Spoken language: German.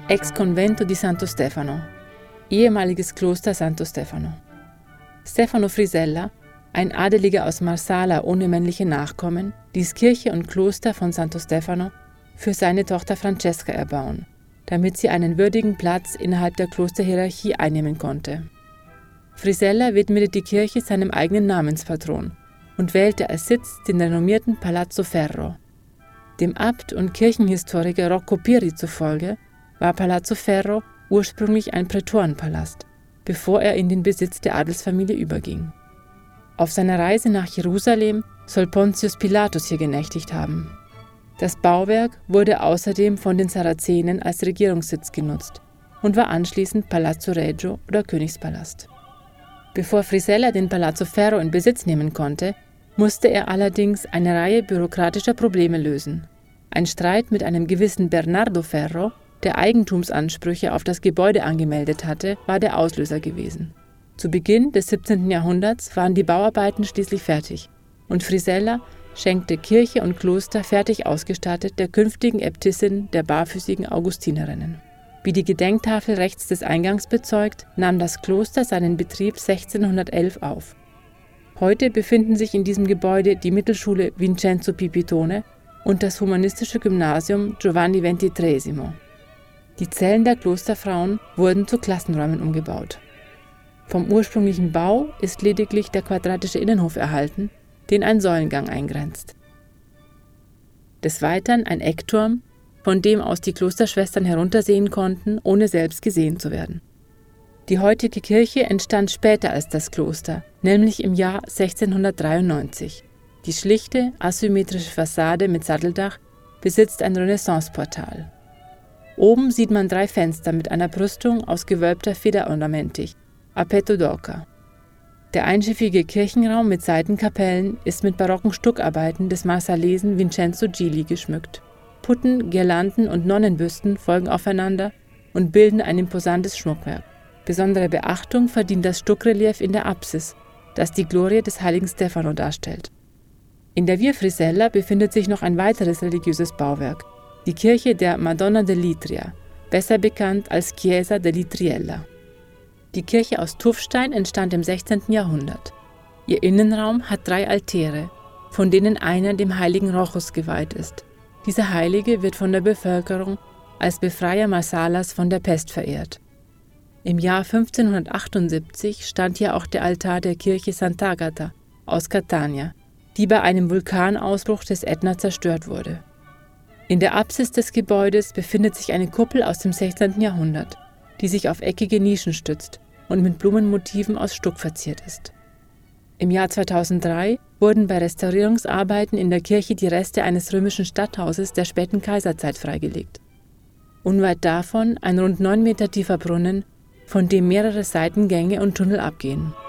Ex Convento di Santo Stefano, ehemaliges Kloster Santo Stefano. Stefano Frisella, ein Adeliger aus Marsala ohne männliche Nachkommen, ließ Kirche und Kloster von Santo Stefano für seine Tochter Francesca erbauen, damit sie einen würdigen Platz innerhalb der Klosterhierarchie einnehmen konnte. Frisella widmete die Kirche seinem eigenen Namenspatron und wählte als Sitz den renommierten Palazzo Ferro. Dem Abt und Kirchenhistoriker Rocco Piri zufolge war Palazzo Ferro ursprünglich ein Prätorenpalast, bevor er in den Besitz der Adelsfamilie überging. Auf seiner Reise nach Jerusalem soll Pontius Pilatus hier genächtigt haben. Das Bauwerk wurde außerdem von den Sarazenen als Regierungssitz genutzt und war anschließend Palazzo Reggio oder Königspalast. Bevor Frisella den Palazzo Ferro in Besitz nehmen konnte, musste er allerdings eine Reihe bürokratischer Probleme lösen. Ein Streit mit einem gewissen Bernardo Ferro, der Eigentumsansprüche auf das Gebäude angemeldet hatte, war der Auslöser gewesen. Zu Beginn des 17. Jahrhunderts waren die Bauarbeiten schließlich fertig und Frisella schenkte Kirche und Kloster fertig ausgestattet der künftigen Äbtissin der barfüßigen Augustinerinnen. Wie die Gedenktafel rechts des Eingangs bezeugt, nahm das Kloster seinen Betrieb 1611 auf. Heute befinden sich in diesem Gebäude die Mittelschule Vincenzo Pipitone und das humanistische Gymnasium Giovanni XXIII. Die Zellen der Klosterfrauen wurden zu Klassenräumen umgebaut. Vom ursprünglichen Bau ist lediglich der quadratische Innenhof erhalten, den ein Säulengang eingrenzt. Des Weiteren ein Eckturm, von dem aus die Klosterschwestern heruntersehen konnten, ohne selbst gesehen zu werden. Die heutige Kirche entstand später als das Kloster, nämlich im Jahr 1693. Die schlichte, asymmetrische Fassade mit Satteldach besitzt ein Renaissanceportal. Oben sieht man 3 Fenster mit einer Brüstung aus gewölbter Federornamentik, a petto d'oca. Der einschiffige Kirchenraum mit Seitenkapellen ist mit barocken Stuckarbeiten des Marsalesen Vincenzo Gili geschmückt. Putten, Girlanden und Nonnenbüsten folgen aufeinander und bilden ein imposantes Schmuckwerk. Besondere Beachtung verdient das Stuckrelief in der Apsis, das die Glorie des heiligen Stefano darstellt. In der Via Frisella befindet sich noch ein weiteres religiöses Bauwerk, die Kirche der Madonna dell'Itria, besser bekannt als Chiesa dell'Itriella. Die Kirche aus Tuffstein entstand im 16. Jahrhundert. Ihr Innenraum hat 3 Altäre, von denen einer dem heiligen Rochus geweiht ist. Dieser Heilige wird von der Bevölkerung als Befreier Marsalas von der Pest verehrt. Im Jahr 1578 stand hier auch der Altar der Kirche Sant'Agata aus Catania, die bei einem Vulkanausbruch des Ätna zerstört wurde. In der Apsis des Gebäudes befindet sich eine Kuppel aus dem 16. Jahrhundert, die sich auf eckige Nischen stützt und mit Blumenmotiven aus Stuck verziert ist. Im Jahr 2003 wurden bei Restaurierungsarbeiten in der Kirche die Reste eines römischen Stadthauses der späten Kaiserzeit freigelegt. Unweit davon ein rund 9 Meter tiefer Brunnen, von dem mehrere Seitengänge und Tunnel abgehen.